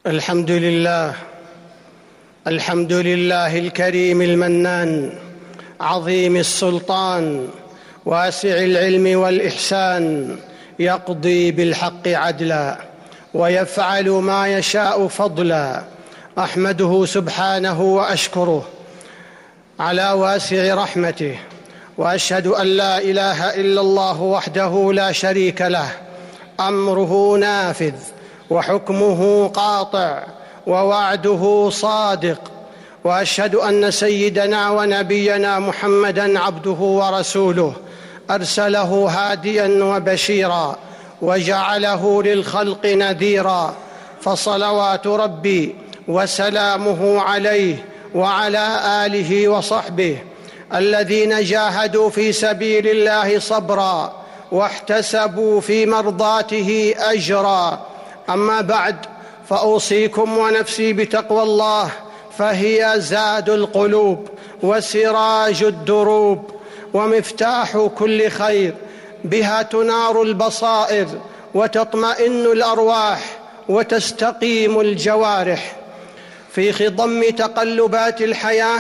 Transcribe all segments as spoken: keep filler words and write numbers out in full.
الحمد لله الحمد لله الكريم المنان عظيم السلطان واسع العلم والإحسان، يقضي بالحق عدلا ويفعل ما يشاء فضلا. أحمده سبحانه وأشكره على واسع رحمته، وأشهد أن لا إله إلا الله وحده لا شريك له، أمره نافذ وحكمه قاطع ووعده صادق. وأشهد أن سيدنا ونبينا محمدًا عبده ورسوله، أرسله هاديًا وبشيرًا وجعله للخلق نذيرًا، فصلوات ربي وسلامه عليه وعلى آله وصحبه الذين جاهدوا في سبيل الله صبرًا واحتسبوا في مرضاته أجرًا. أما بعد، فأوصيكم ونفسي بتقوى الله، فهي زاد القلوب وسراج الدروب ومفتاح كل خير. بها تنار البصائر وتطمئن الأرواح وتستقيم الجوارح. في خضم تقلبات الحياة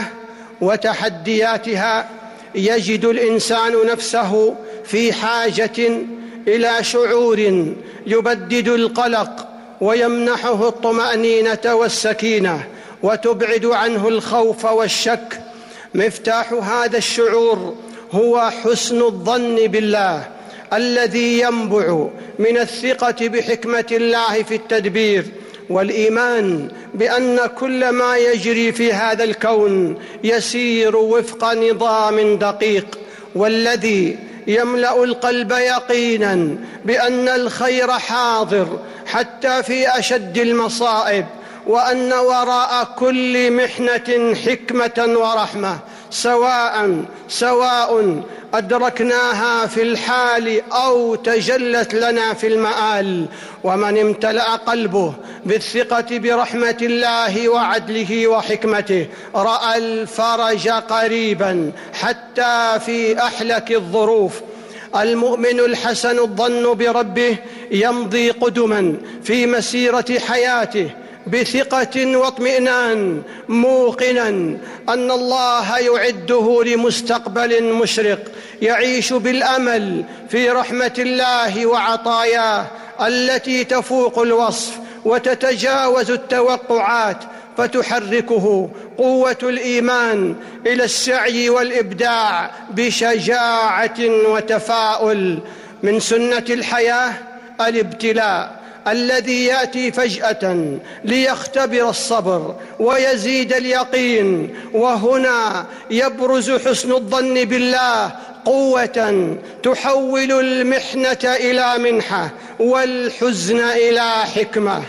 وتحدياتها يجد الإنسان نفسه في حاجة إلى شعور يبدد القلق ويمنحه الطمأنينة والسكينة وتبعد عنه الخوف والشك. مفتاح هذا الشعور هو حسن الظن بالله الذي ينبع من الثقة بحكمة الله في التدبير، والإيمان بأن كل ما يجري في هذا الكون يسير وفق نظام دقيق، والذي يملأ القلب يقيناً بأن الخير حاضر حتى في أشد المصائب، وأن وراء كل محنة حكمة ورحمة، سواء سواء أدركناها في الحال أو تجلت لنا في المآل. ومن امتلأ قلبه بالثقة برحمة الله وعدله وحكمته رأى الفرج قريبا حتى في أحلك الظروف. المؤمن الحسن الظن بربه يمضي قدما في مسيرة حياته بثقة واطمئنان، موقنا أن الله يعده لمستقبل مشرق، يعيش بالأمل في رحمة الله وعطاياه التي تفوق الوصف وتتجاوز التوقعات، فتحركه قوة الإيمان إلى السعي والإبداع بشجاعة وتفاؤل. من سنة الحياة الابتلاء الذي يأتي فجأة ليختبر الصبر ويزيد اليقين، وهنا يبرز حسن الظن بالله قوة تحول المحنة إلى منحة والحزن إلى حكمة.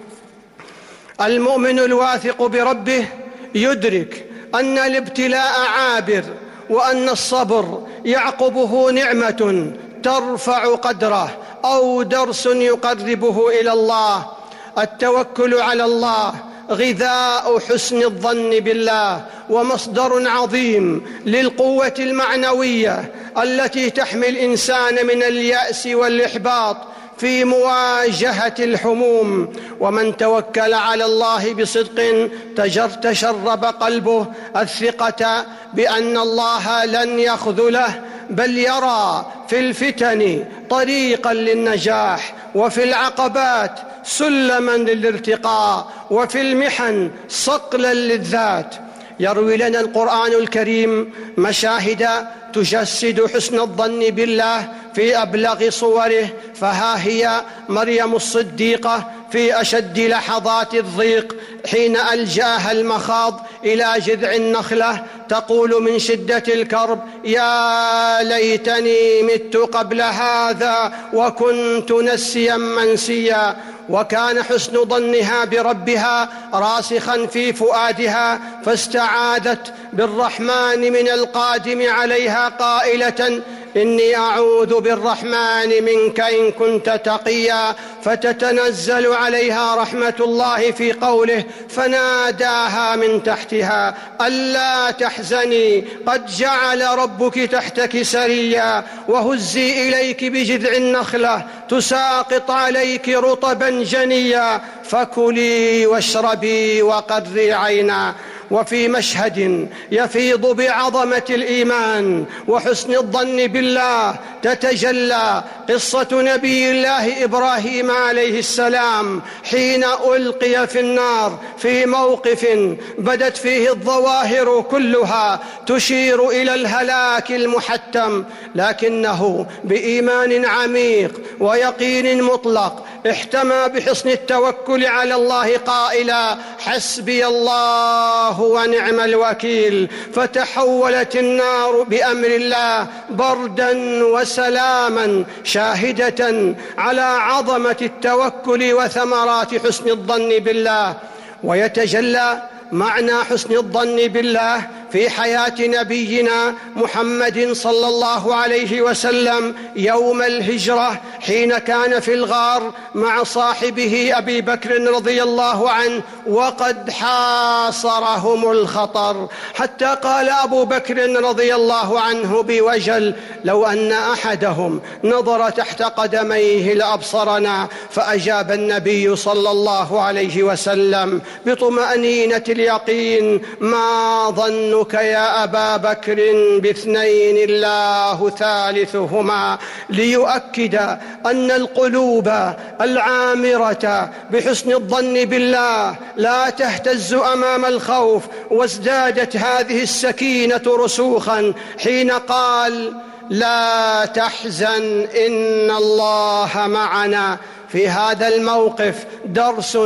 المؤمن الواثق بربه يدرك أن الابتلاء عابر، وأن الصبر يعقبه نعمة ترفع قدره أو درس يقربه إلى الله. التوكل على الله غذاء حسن الظن بالله ومصدر عظيم للقوة المعنوية التي تحمي الإنسان من اليأس والإحباط في مواجهة الحموم. ومن توكل على الله بصدق تشرب قلبه الثقة بأن الله لن يخذله، بل يرى في الفتن طريقا للنجاح، وفي العقبات سلما للارتقاء، وفي المحن صقلا للذات. يروي لنا القرآن الكريم مشاهد تجسد حسن الظن بالله في أبلغ صوره، فها هي مريم الصديقة في أشد لحظات الضيق حين ألجأها المخاض إلى جذع النخلة تقول من شدة الكرب: يا ليتني مت قبل هذا وكنت نسيا منسيا. وكان حسن ظنها بربها راسخا في فؤادها، فاستعاذت بالرحمن من القادم عليها قائلة: إني أعوذ بالرحمن منك إن كنت تقيا، فتتنزل عليها رحمة الله في قوله: فناداها من تحتها ألا تحزني قد جعل ربك تحتك سريا، وهزي إليك بجذع النخلة تساقط عليك رطبا جنيا، فكلي واشربي وقري عينا. وفي مشهد يفيض بعظمة الإيمان وحسن الظن بالله تتجلى قصة نبي الله إبراهيم عليه السلام حين ألقي في النار في موقف بدت فيه الظواهر كلها تشير إلى الهلاك المحتم، لكنه بإيمان عميق ويقين مطلق احتمى بحسن التوكل على الله قائلا: حسبي الله ونعم الوكيل. فتحولت النار بأمر الله بردا وسلاما، شاهدة على عظمة التوكل وثمرات حسن الظن بالله. ويتجلى معنى حسن الظن بالله في حياة نبينا محمد صلى الله عليه وسلم يوم الهجرة، حين كان في الغار مع صاحبه أبي بكر رضي الله عنه وقد حاصرهم الخطر، حتى قال أبو بكر رضي الله عنه بوجل: لو أن أحدهم نظر تحت قدميه لأبصرنا. فأجاب النبي صلى الله عليه وسلم بطمأنينة اليقين: ما ظن يا أبا بكر باثنين الله ثالثهما، ليؤكد أن القلوب العامرة بحسن الظن بالله لا تهتز أمام الخوف. وازدادت هذه السكينة رسوخا حين قال: لا تحزن إن الله معنا. في هذا الموقف درس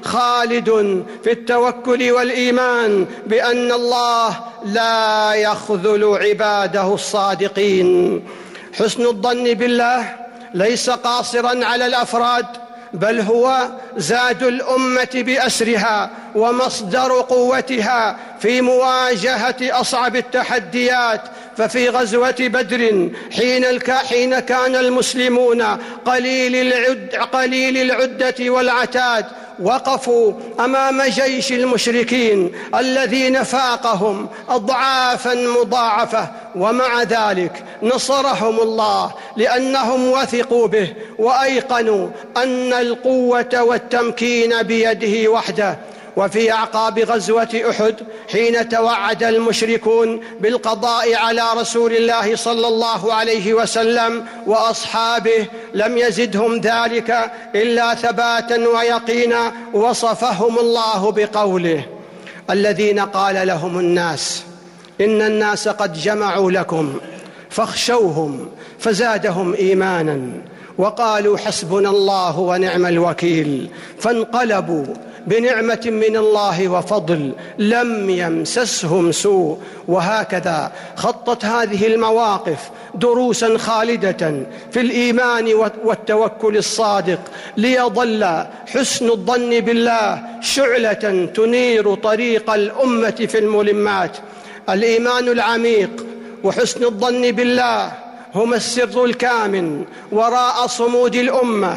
خالد في التوكل والإيمان بأن الله لا يخذل عباده الصادقين. حسن الظن بالله ليس قاصرا على الأفراد، بل هو زاد الأمة بأسرها ومصدر قوتها في مواجهة أصعب التحديات. ففي غزوة بدر حين حين كان المسلمون قليل العد قليل العدة والعتاد، وقفوا أمام جيش المشركين الذين فاقهم أضعافا مضاعفة، ومع ذلك نصرهم الله لأنهم وثقوا به وأيقنوا أن القوة والتمكين بيده وحده. وفي أعقاب غزوة أحد حين توعد المشركون بالقضاء على رسول الله صلى الله عليه وسلم وأصحابه لم يزدهم ذلك إلا ثباتا ويقينا، وصفهم الله بقوله: الذين قال لهم الناس إن الناس قد جمعوا لكم فاخشوهم فزادهم إيمانا وقالوا حسبنا الله ونعم الوكيل، فانقلبوا بنعمة من الله وفضل لم يمسسهم سوء. وهكذا خطت هذه المواقف دروسا خالدة في الإيمان والتوكل الصادق، ليظل حسن الظن بالله شعلة تنير طريق الأمة في الملمات. الإيمان العميق وحسن الظن بالله هما السر الكامن وراء صمود الأمة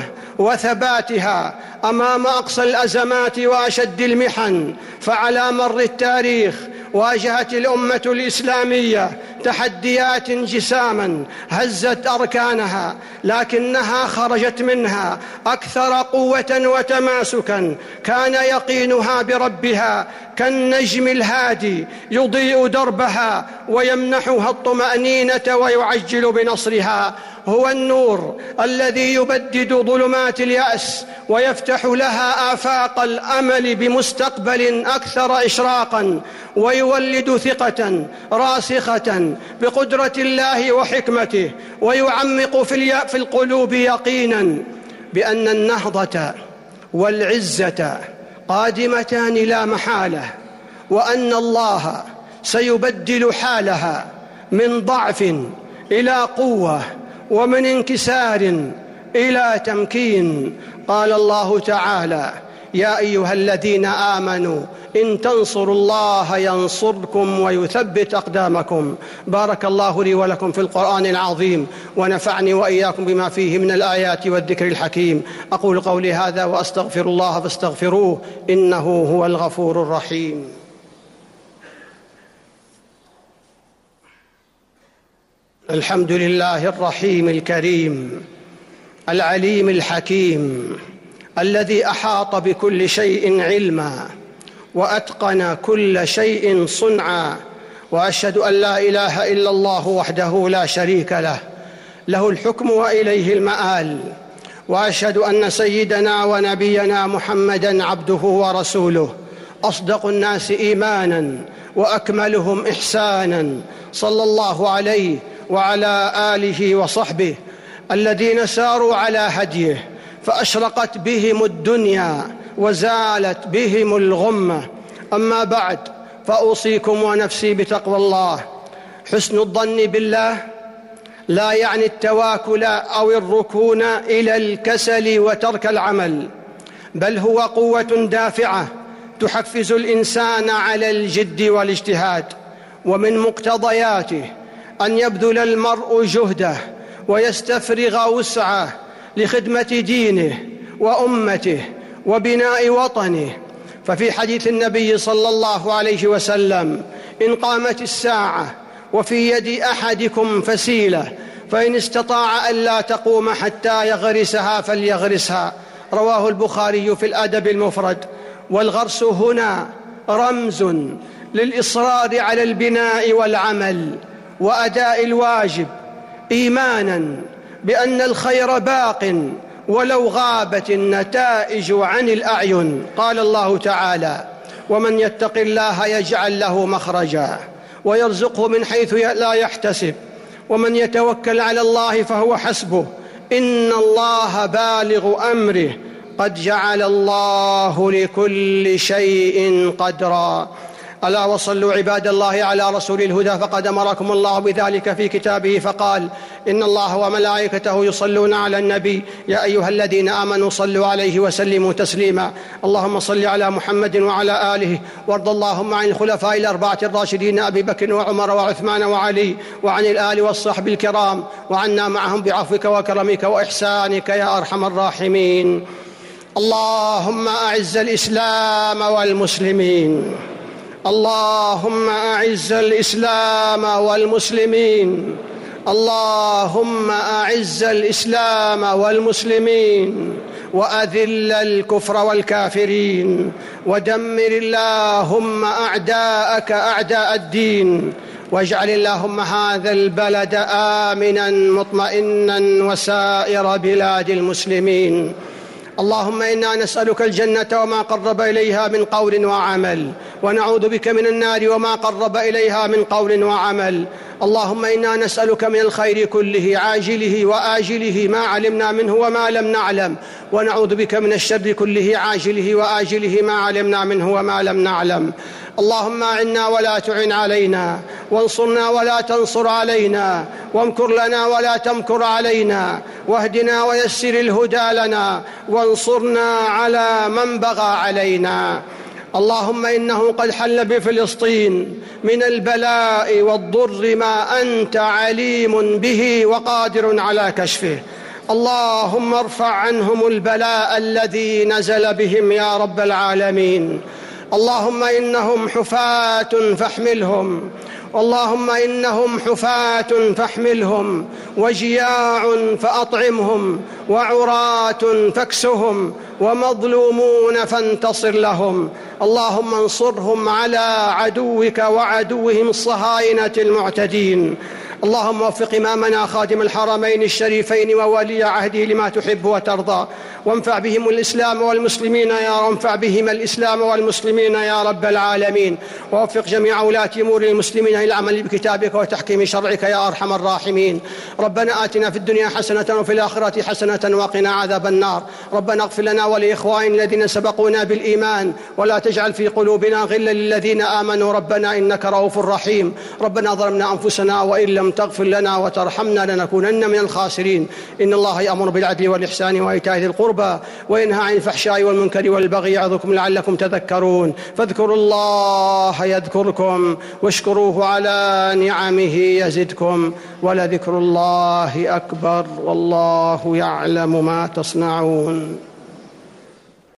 وثباتها أمام أقصى الأزمات وأشد المحن. فعلى مر التاريخ واجهت الأمة الإسلامية تحديات جساما هزت أركانها، لكنها خرجت منها أكثر قوة وتماسكا. كان يقينها بربها كالنجم الهادي يضيء دربها ويمنحها الطمأنينة ويعجل بنصرها. هو النور الذي يبدد ظلمات اليأس ويفتح لها آفاق الأمل بمستقبل أكثر إشراقا، ويولد ثقة راسخة بقدرة الله وحكمته، ويعمق في القلوب يقينا بأن النهضة والعزة قادمتان لا محالة، وأن الله سيبدل حالها من ضعف إلى قوة ومن انكسار إلى تمكين. قال الله تعالى: يا أيها الذين آمنوا إن تنصروا الله ينصركم ويثبت أقدامكم. بارك الله لي ولكم في القرآن العظيم، ونفعني وإياكم بما فيه من الآيات والذكر الحكيم. أقول قولي هذا وأستغفر الله فاستغفروه إنه هو الغفور الرحيم. الحمد لله الرحيم الكريم العليم الحكيم، الذي أحاط بكل شيء علما وأتقن كل شيء صنعا، وأشهد أن لا إله إلا الله وحده لا شريك له، له الحكم وإليه المآل. وأشهد أن سيدنا ونبينا محمدًا عبده ورسوله، أصدق الناس إيمانًا وأكملهم إحسانًا، صلى الله عليه وعلى آله وصحبه الذين ساروا على هديه فأشرقت بهم الدنيا وزالت بهم الغمة. أما بعد، فأوصيكم ونفسي بتقوى الله. حسن الظن بالله لا يعني التواكل أو الركون إلى الكسل وترك العمل، بل هو قوة دافعة تحفز الإنسان على الجد والاجتهاد. ومن مقتضياته أن يبذل المرء جهده ويستفرغ وسعه لخدمة دينه وأمته وبناء وطنه. ففي حديث النبي صلى الله عليه وسلم: إن قامت الساعة وفي يد أحدكم فسيلة فإن استطاع ألا تقوم حتى يغرسها فليغرسها. رواه البخاري في الأدب المفرد. والغرس هنا رمز للإصرار على البناء والعمل وأداء الواجب، إيماناً بأن الخير باق ولو غابت النتائج عن الأعين. قال الله تعالى: ومن يتق الله يجعل له مخرجا ويرزقه من حيث لا يحتسب ومن يتوكل على الله فهو حسبه إن الله بالغ أمره قد جعل الله لكل شيء قدرا. ألا وصلوا عباد الله على رسول الهدى، فقد أمركم الله بذلك في كتابه فقال: إن الله وملائكته يصلون على النبي يا أيها الذين آمنوا صلوا عليه وسلموا تسليما. اللهم صل على محمد وعلى آله، وارض اللهم عن الخلفاء الأربعة الراشدين أبي بكر وعمر وعثمان وعلي، وعن الآل والصحب الكرام، وعنا معهم بعفوك وكرمك وإحسانك يا أرحم الراحمين. اللهم أعز الإسلام والمسلمين، اللهم أعز الإسلام والمسلمين، اللهم أعز الإسلام والمسلمين، وأذل الكفر والكافرين، ودمر اللهم أعداءك أعداء الدين، واجعل اللهم هذا البلد آمناً مطمئناً وسائر بلاد المسلمين. اللهم إنا نسألك الجنة وما قرب إليها من قول وعمل، ونعوذ بك من النار وما قرب إليها من قول وعمل. اللهم إنا نسألك من الخير كله عاجله وآجله ما علمنا منه وما لم نعلم، ونعوذ بك من الشر كله عاجله وآجله ما علمنا منه وما لم نعلم. اللهم أعنا ولا تعن علينا، وانصرنا ولا تنصر علينا، وامكر لنا ولا تمكر علينا، واهدنا ويسر الهدى لنا، وانصرنا على من بغى علينا. اللهم إنه قد حل بفلسطين من البلاء والضر ما أنت عليم به وقادر على كشفه. اللهم ارفع عنهم البلاء الذي نزل بهم يا رب العالمين. اللهم إنهم حفاة فاحملهم، اللهم إنهم حفاة فاحملهم، وجياع فأطعمهم، وعراة فاكسهم، ومظلومون فانتصر لهم. اللهم انصرهم على عدوك وعدوهم الصهاينة المعتدين. اللهم وفق إمامنا خادم الحرمين الشريفين وولي عهده لما تحب وترضى، وانفع بهم الإسلام والمسلمين يا وانفع بهم الإسلام والمسلمين يا رب العالمين. ووفق جميع ولاة أمور المسلمين إلى العمل بكتابك وتحكيم شرعك يا أرحم الراحمين. ربنا آتنا في الدنيا حسنة وفي الآخرة حسنة وقنا عذاب النار. ربنا اغفر لنا ولإخواننا الذين سبقونا بالإيمان، ولا تجعل في قلوبنا غلا للذين آمنوا ربنا إنك رؤوف رحيم. ربنا ظلمنا أنفسنا وإن لم تغفر لنا وترحمنا لنكونن من الخاسرين. إن الله يأمر بالعدل والإحسان وإيتاء ذي القربى وينهى عن الفحشاء والمنكر والبغي يعظكم لعلكم تذكرون. فاذكروا الله يذكركم واشكروه على نعمه يزدكم ولذكر الله أكبر والله يعلم ما تصنعون.